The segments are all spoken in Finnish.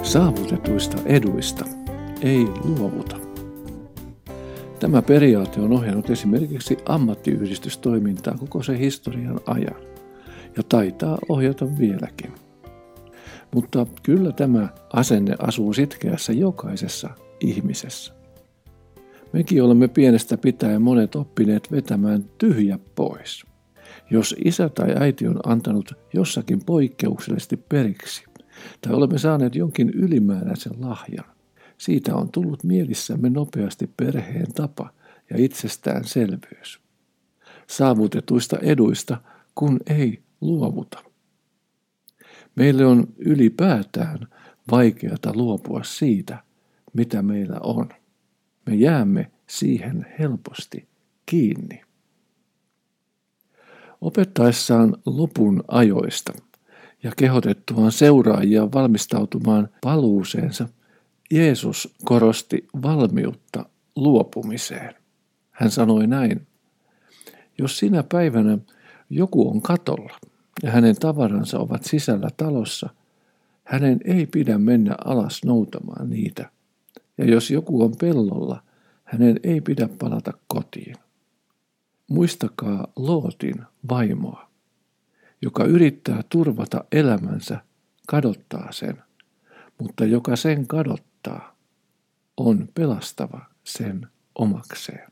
Saavutetuista eduista ei luovuta. Tämä periaate on ohjannut esimerkiksi ammattiyhdistystoimintaa koko sen historian ajan ja taitaa ohjata vieläkin. Mutta kyllä tämä asenne asuu sitkeässä jokaisessa ihmisessä. Mekin olemme pienestä pitäen monet oppineet vetämään tyhjä pois. Jos isä tai äiti on antanut jossakin poikkeuksellisesti periksi, tai olemme saaneet jonkin ylimääräisen lahjan, siitä on tullut mielissämme nopeasti perheen tapa ja itsestäänselvyys. Saavutetuista eduista, kun ei luovuta. Meille on ylipäätään vaikeata luopua siitä, mitä meillä on. Me jäämme siihen helposti kiinni. Opettaessaan lopun ajoista ja kehotettuaan seuraajia valmistautumaan paluuseensa, Jeesus korosti valmiutta luopumiseen. Hän sanoi näin: jos sinä päivänä joku on katolla ja hänen tavaransa ovat sisällä talossa, hänen ei pidä mennä alas noutamaan niitä. Ja jos joku on pellolla, hänen ei pidä palata kotiin. Muistakaa Lootin vaimoa, joka yrittää turvata elämänsä, kadottaa sen, mutta joka sen kadottaa, on pelastava sen omakseen.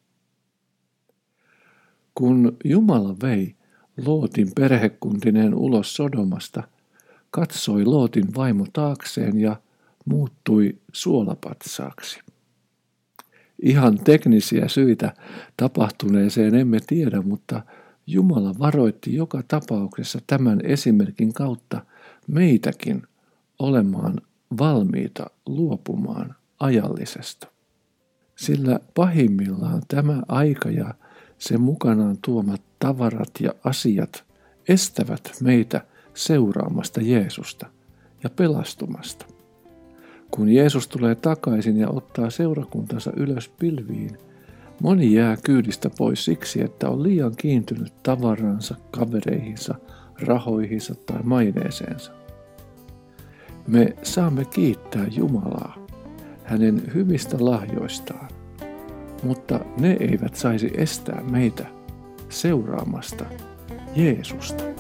Kun Jumala vei Lootin perhekuntineen ulos Sodomasta, katsoi Lootin vaimo taakseen ja muuttui suolapatsaaksi. Ihan teknisiä syitä tapahtuneeseen emme tiedä, mutta Jumala varoitti joka tapauksessa tämän esimerkin kautta meitäkin olemaan valmiita luopumaan ajallisesta. Sillä pahimmillaan tämä aika ja sen mukanaan tuomat tavarat ja asiat estävät meitä seuraamasta Jeesusta ja pelastumasta. Kun Jeesus tulee takaisin ja ottaa seurakuntansa ylös pilviin, moni jää kyydistä pois siksi, että on liian kiintynyt tavaransa, kavereihinsa, rahoihinsa tai maineeseensa. Me saamme kiittää Jumalaa hänen hyvistä lahjoistaan, mutta ne eivät saisi estää meitä seuraamasta Jeesusta.